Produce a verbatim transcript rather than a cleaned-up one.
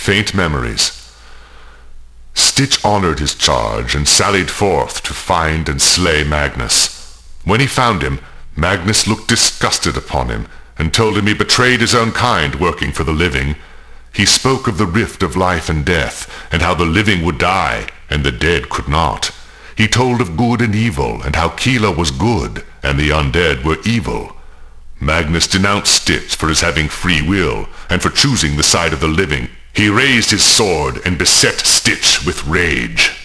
Faint memories. Stitch honored his charge and sallied forth to find and slay Magnus. When he found him, Magnus looked disgusted upon him and told him he betrayed his own kind working for the living. He spoke of the rift of life and death, and how the living would die and the dead could not. He told of good and evil, and how Kila was good and the undead were evil. Magnus denounced Stitch for his having free will and for choosing the side of the living. He raised his sword and beset Stitch with rage.